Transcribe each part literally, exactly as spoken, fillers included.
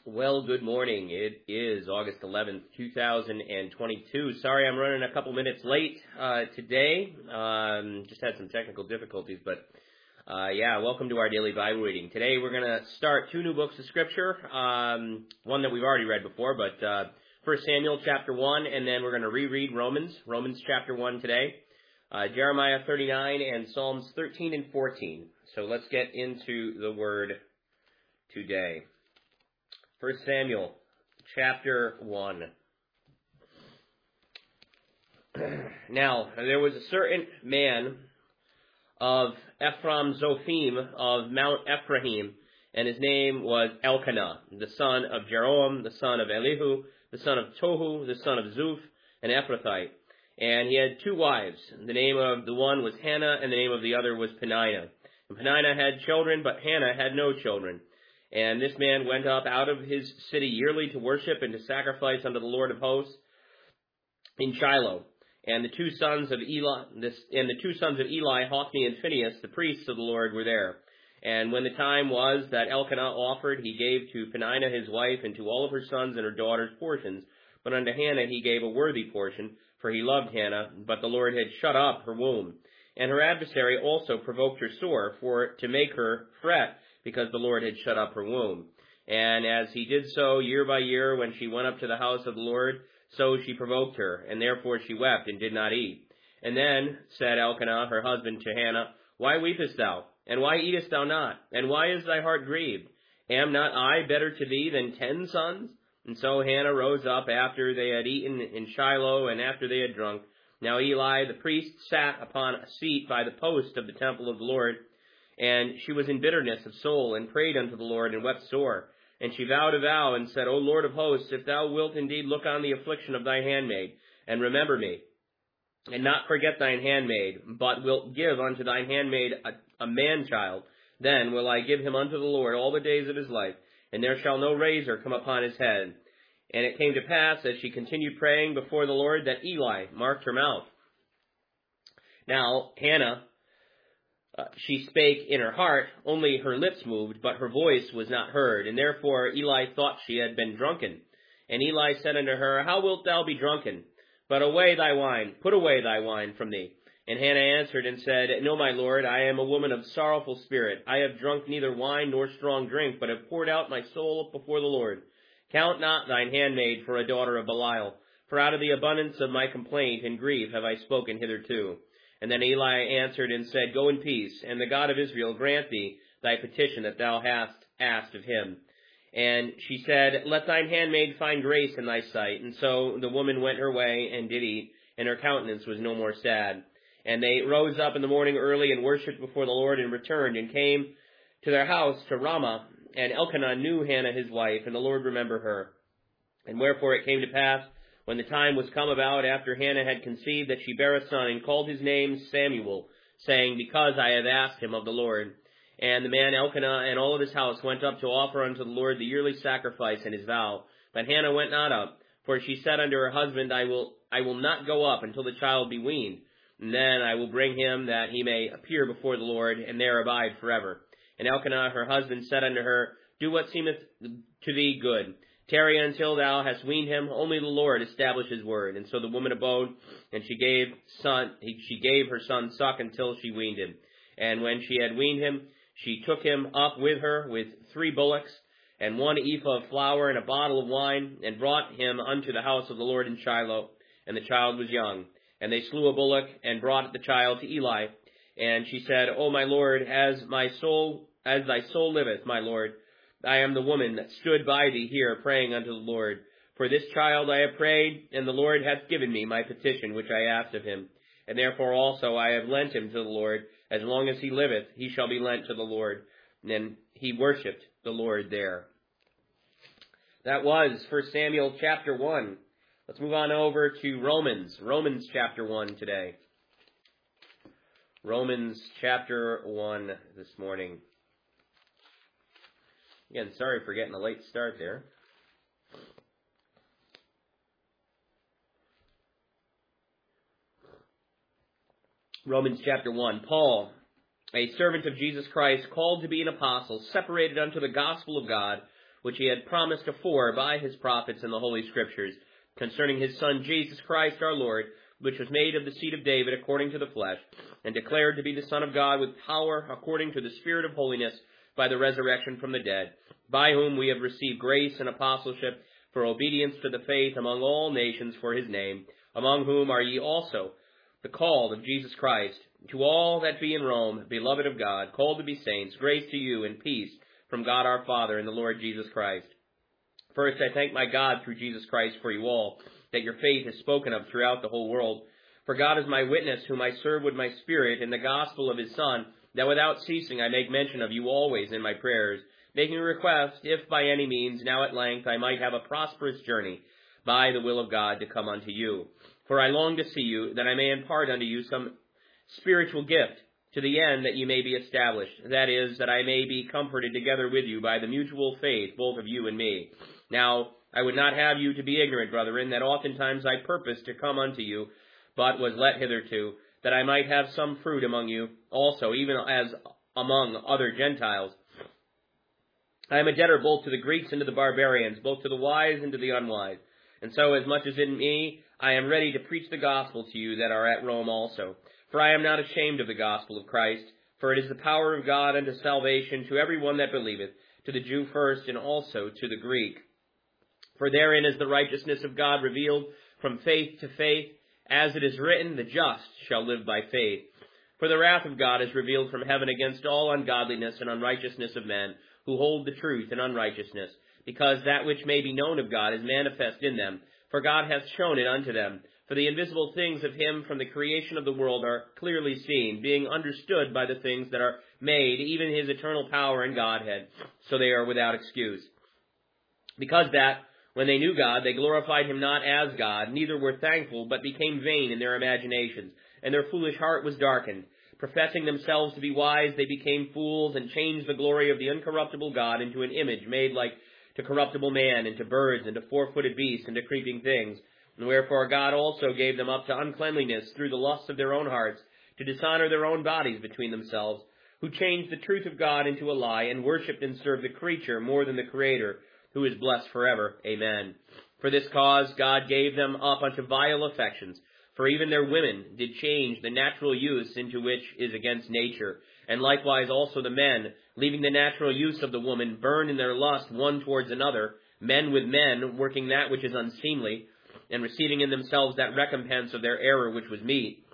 Well, good morning. It is August eleventh, two thousand twenty-two. Sorry I'm running a couple minutes late uh, today. Um, just had some technical difficulties, but uh, yeah, welcome to our daily Bible reading. Today we're going to start two new books of Scripture, um, one that we've already read before, but uh, First Samuel chapter one, and then we're going to reread Romans, Romans chapter one today, uh, Jeremiah thirty-nine, and Psalms thirteen and fourteen. So let's get into the Word today. First Samuel, chapter one. Now, there was a certain man of Ephraim Zophim of Mount Ephraim, and his name was Elkanah, the son of Jeroham, the son of Elihu, the son of Tohu, the son of Zuph, an Ephrathite. And he had two wives. The name of the one was Hannah, and the name of the other was Peninnah. And Peninnah had children, but Hannah had no children. And this man went up out of his city yearly to worship and to sacrifice unto the Lord of hosts in Shiloh. And the two sons of Eli, this, and the two sons of Eli, Hophni and Phinehas, the priests of the Lord, were there. And when the time was that Elkanah offered, he gave to Peninnah his wife and to all of her sons and her daughters portions. But unto Hannah he gave a worthy portion, for he loved Hannah, but the Lord had shut up her womb. And her adversary also provoked her sore, for to make her fret, because the Lord had shut up her womb. And as he did so year by year, when she went up to the house of the Lord, so she provoked her, and therefore she wept and did not eat. And then said Elkanah, her husband, to Hannah, Why weepest thou? And why eatest thou not? And why is thy heart grieved? Am not I better to thee than ten sons? And so Hannah rose up after they had eaten in Shiloh, and after they had drunk. Now Eli the priest sat upon a seat by the post of the temple of the Lord, and she was in bitterness of soul, and prayed unto the Lord, and wept sore. And she vowed a vow, and said, O Lord of hosts, if thou wilt indeed look on the affliction of thy handmaid, and remember me, and not forget thine handmaid, but wilt give unto thine handmaid a, a man-child, then will I give him unto the Lord all the days of his life, and there shall no razor come upon his head. And it came to pass, as she continued praying before the Lord, that Eli marked her mouth. Now Hannah, Uh, she spake in her heart, only her lips moved, but her voice was not heard, and therefore Eli thought she had been drunken. And Eli said unto her, How wilt thou be drunken? But away thy wine, put away thy wine from thee. And Hannah answered and said, No, my lord, I am a woman of sorrowful spirit. I have drunk neither wine nor strong drink, but have poured out my soul before the Lord. Count not thine handmaid for a daughter of Belial, for out of the abundance of my complaint and grief have I spoken hitherto. And then Eli answered and said, Go in peace, and the God of Israel grant thee thy petition that thou hast asked of him. And she said, Let thine handmaid find grace in thy sight. And so the woman went her way and did eat, and her countenance was no more sad. And they rose up in the morning early and worshipped before the Lord, and returned, and came to their house to Ramah. And Elkanah knew Hannah his wife, and the Lord remembered her. And wherefore it came to pass, when the time was come about after Hannah had conceived, that she bare a son, and called his name Samuel, saying, Because I have asked him of the Lord. And the man Elkanah and all of his house went up to offer unto the Lord the yearly sacrifice and his vow. But Hannah went not up, for she said unto her husband, I will I will not go up until the child be weaned, and then I will bring him, that he may appear before the Lord, and there abide forever. And Elkanah her husband said unto her, Do what seemeth to thee good. Tarry until thou hast weaned him, only the Lord establish his word. And so the woman abode, and she gave son, she gave her son suck until she weaned him. And when she had weaned him, she took him up with her with three bullocks, and one ephah of flour, and a bottle of wine, and brought him unto the house of the Lord in Shiloh. And the child was young. And they slew a bullock, and brought the child to Eli. And she said, O my Lord, as my soul, as thy soul liveth, my Lord, I am the woman that stood by thee here praying unto the Lord. For this child I have prayed, and the Lord hath given me my petition which I asked of him. And therefore also I have lent him to the Lord. As long as he liveth, he shall be lent to the Lord. And then he worshipped the Lord there. That was First Samuel chapter one. Let's move on over to Romans. Romans chapter one today. Romans chapter one this morning. Again, sorry for getting a late start there. Romans chapter one. Paul, a servant of Jesus Christ, called to be an apostle, separated unto the gospel of God, which he had promised afore by his prophets in the Holy Scriptures, concerning his Son Jesus Christ our Lord, which was made of the seed of David according to the flesh, and declared to be the Son of God with power according to the Spirit of holiness by the resurrection from the dead, by whom we have received grace and apostleship for obedience to the faith among all nations for his name, among whom are ye also, the called of Jesus Christ. To all that be in Rome, beloved of God, called to be saints, grace to you and peace from God our Father and the Lord Jesus Christ. First, I thank my God through Jesus Christ for you all, that your faith is spoken of throughout the whole world. For God is my witness, whom I serve with my spirit in the gospel of his Son, that without ceasing I make mention of you always in my prayers, making a request, if by any means now at length I might have a prosperous journey, by the will of God, to come unto you. For I long to see you, that I may impart unto you some spiritual gift, to the end that you may be established, that is, that I may be comforted together with you by the mutual faith, both of you and me. Now, I would not have you to be ignorant, brethren, that oftentimes I purposed to come unto you, but was let hitherto, that I might have some fruit among you also, even as among other Gentiles. I am a debtor both to the Greeks and to the barbarians, both to the wise and to the unwise. And so, as much as in me, I am ready to preach the gospel to you that are at Rome also. For I am not ashamed of the gospel of Christ, for it is the power of God unto salvation to every one that believeth, to the Jew first, and also to the Greek. For therein is the righteousness of God revealed from faith to faith, as it is written, the just shall live by faith. For the wrath of God is revealed from heaven against all ungodliness and unrighteousness of men, who hold the truth in unrighteousness, because that which may be known of God is manifest in them, for God hath shown it unto them. For the invisible things of him from the creation of the world are clearly seen, being understood by the things that are made, even his eternal power and Godhead, so they are without excuse. Because that, when they knew God, they glorified him not as God, neither were thankful, but became vain in their imaginations, and their foolish heart was darkened. Professing themselves to be wise, they became fools, and changed the glory of the incorruptible God into an image made like to corruptible man, and to birds, and to four-footed beasts, and to creeping things. And wherefore God also gave them up to uncleanliness through the lusts of their own hearts, to dishonor their own bodies between themselves, who changed the truth of God into a lie, and worshipped and served the creature more than the Creator, who is blessed forever. Amen. For this cause God gave them up unto vile affections, for even their women did change the natural use into which is against nature, and likewise also the men, leaving the natural use of the woman, burn in their lust one towards another, men with men, working that which is unseemly, and receiving in themselves that recompense of their error which was meet.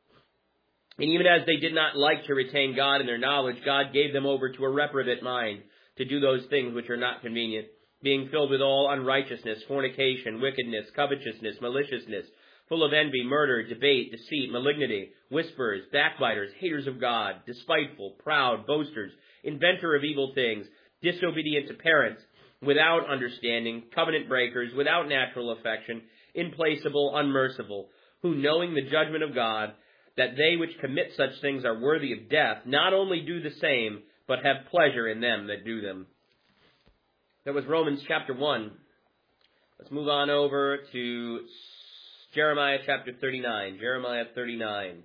And even as they did not like to retain God in their knowledge, God gave them over to a reprobate mind, to do those things which are not convenient, being filled with all unrighteousness, fornication, wickedness, covetousness, maliciousness, full of envy, murder, debate, deceit, malignity, whisperers, backbiters, haters of God, despiteful, proud, boasters, inventor of evil things, disobedient to parents, without understanding, covenant breakers, without natural affection, implacable, unmerciful, who, knowing the judgment of God, that they which commit such things are worthy of death, not only do the same, but have pleasure in them that do them. That was Romans chapter one. Let's move on over to Jeremiah chapter thirty-nine. Jeremiah thirty-nine.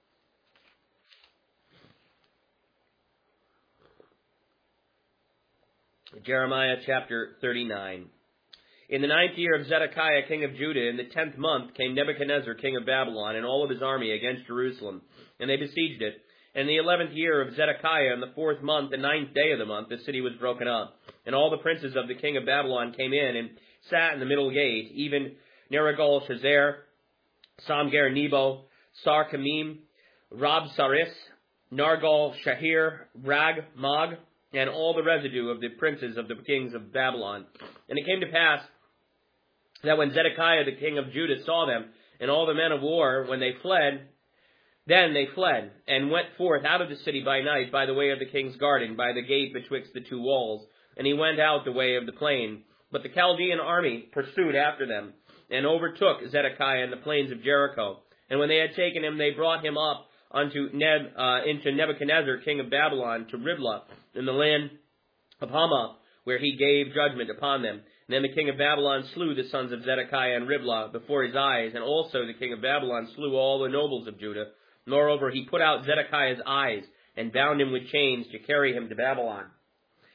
Jeremiah chapter thirty-nine. In the ninth year of Zedekiah king of Judah, in the tenth month, came Nebuchadnezzar king of Babylon and all of his army against Jerusalem, and they besieged it. And in the eleventh year of Zedekiah, in the fourth month, the ninth day of the month, the city was broken up. And all the princes of the king of Babylon came in and sat in the middle gate, even Nergal-Shazer, Samgar-Nebo, Sarkamim, Rabsaris, Nargal-Shahir, Rag-Mag, and all the residue of the princes of the kings of Babylon. And it came to pass that when Zedekiah the king of Judah saw them, and all the men of war, when they fled, then they fled, and went forth out of the city by night by the way of the king's garden, by the gate betwixt the two walls. And he went out the way of the plain. But the Chaldean army pursued after them, and overtook Zedekiah in the plains of Jericho. And when they had taken him, they brought him up unto Neb, uh, into Nebuchadnezzar, king of Babylon, to Riblah, in the land of Hamath, where he gave judgment upon them. And then the king of Babylon slew the sons of Zedekiah in Riblah before his eyes, and also the king of Babylon slew all the nobles of Judah. Moreover, he put out Zedekiah's eyes, and bound him with chains to carry him to Babylon.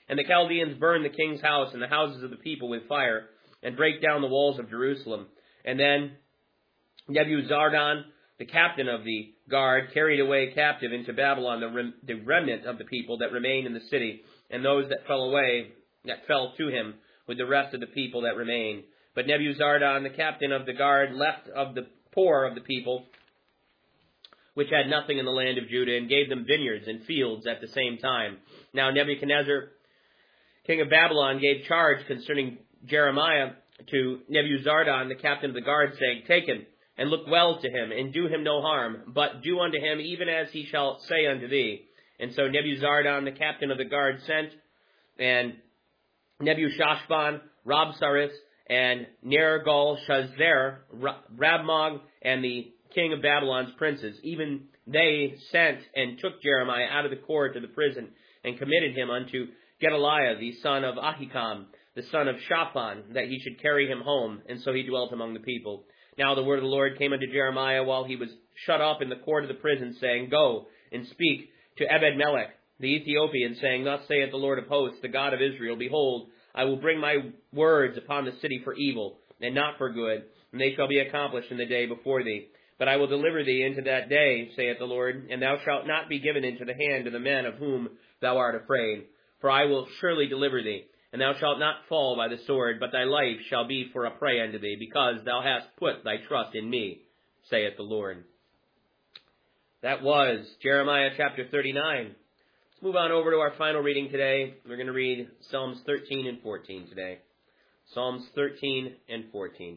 And the Chaldeans burn the king's house and the houses of the people with fire, and break down the walls of Jerusalem. And then Nebuzaradan, the captain of the guard, carried away captive into Babylon the, rem- the remnant of the people that remained in the city, and those that fell away, that fell to him, with the rest of the people that remained. But Nebuzaradan, the captain of the guard, left of the poor of the people, which had nothing in the land of Judah, and gave them vineyards and fields at the same time. Now Nebuchadnezzar, king of Babylon, gave charge concerning Jeremiah to Nebuzaradan, the captain of the guard, saying, Take him, and look well to him, and do him no harm, but do unto him even as he shall say unto thee. And so Nebuzaradan, the captain of the guard, sent, and Nebuchadnezzar, Rabsaris, and Nergal-Shazzar, Rabmog, and the king of Babylon's princes, even they sent and took Jeremiah out of the court of the prison, and committed him unto Gedaliah, the son of Ahikam, the son of Shaphan, that he should carry him home. And so he dwelt among the people. Now the word of the Lord came unto Jeremiah while he was shut up in the court of the prison, saying, Go and speak to Ebed-Melech, the Ethiopian, saying, Thus saith the Lord of hosts, the God of Israel, Behold, I will bring my words upon the city for evil, and not for good, and they shall be accomplished in the day before thee. But I will deliver thee into that day, saith the Lord, and thou shalt not be given into the hand of the men of whom thou art afraid. For I will surely deliver thee, and thou shalt not fall by the sword, but thy life shall be for a prey unto thee, because thou hast put thy trust in me, saith the Lord. That was Jeremiah chapter thirty-nine. Let's move on over to our final reading today. We're going to read Psalms thirteen and fourteen today. Psalms thirteen and fourteen.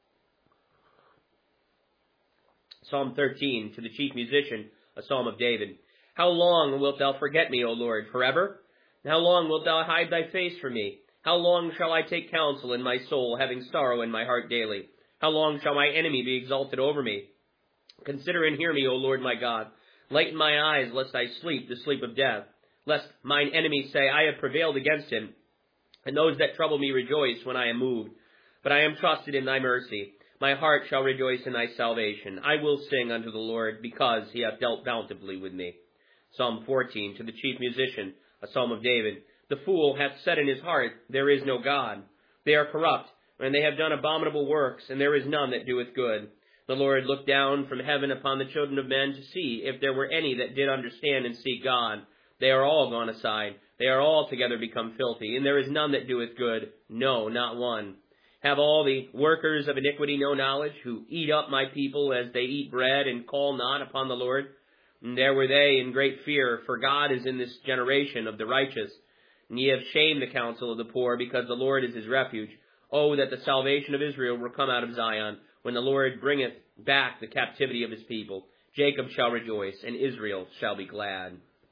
Psalm thirteen, to the chief musician, a psalm of David. How long wilt thou forget me, O Lord, forever? And how long wilt thou hide thy face from me? How long shall I take counsel in my soul, having sorrow in my heart daily? How long shall my enemy be exalted over me? Consider and hear me, O Lord my God. Lighten my eyes, lest I sleep the sleep of death, lest mine enemies say, I have prevailed against him, and those that trouble me rejoice when I am moved. But I am trusted in thy mercy. My heart shall rejoice in thy salvation. I will sing unto the Lord, because he hath dealt bountifully with me. Psalm fourteen, to the chief musician, a psalm of David. The fool hath said in his heart, There is no God. They are corrupt, and they have done abominable works, and there is none that doeth good. The Lord looked down from heaven upon the children of men to see if there were any that did understand and seek God. They are all gone aside. They are altogether become filthy, and there is none that doeth good, no, not one. Have all the workers of iniquity no knowledge, who eat up my people as they eat bread, and call not upon the Lord? And there were they in great fear, for God is in this generation of the righteous. And ye have shamed the counsel of the poor, because the Lord is his refuge. Oh, that the salvation of Israel were come out of Zion, when the Lord bringeth back the captivity of his people. Jacob shall rejoice, and Israel shall be glad.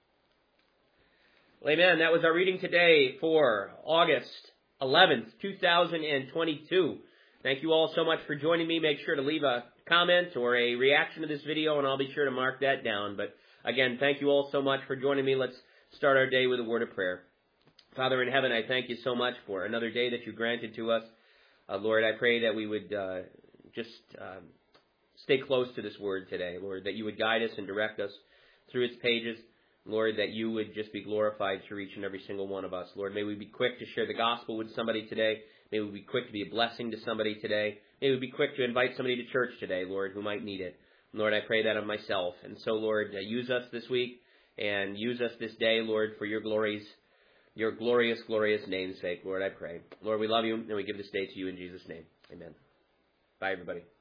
Well, amen. That was our reading today for August eleventh, two thousand twenty-two. Thank you all so much for joining me. Make sure to leave a comment or a reaction to this video, and I'll be sure to mark that down. But again, thank you all so much for joining me. Let's start our day with a word of prayer. Father in heaven, I thank you so much for another day that you granted to us. Uh, Lord, I pray that we would uh, just uh, stay close to this word today, Lord, that you would guide us and direct us through its pages. Lord, that you would just be glorified through each and every single one of us. Lord, may we be quick to share the gospel with somebody today. May we be quick to be a blessing to somebody today. May we be quick to invite somebody to church today, Lord, who might need it. Lord, I pray that of myself. And so, Lord, uh, use us this week and use us this day, Lord, for your glories, your glorious, glorious name's sake, Lord, I pray. Lord, we love you, and we give this day to you in Jesus' name. Amen. Bye, everybody.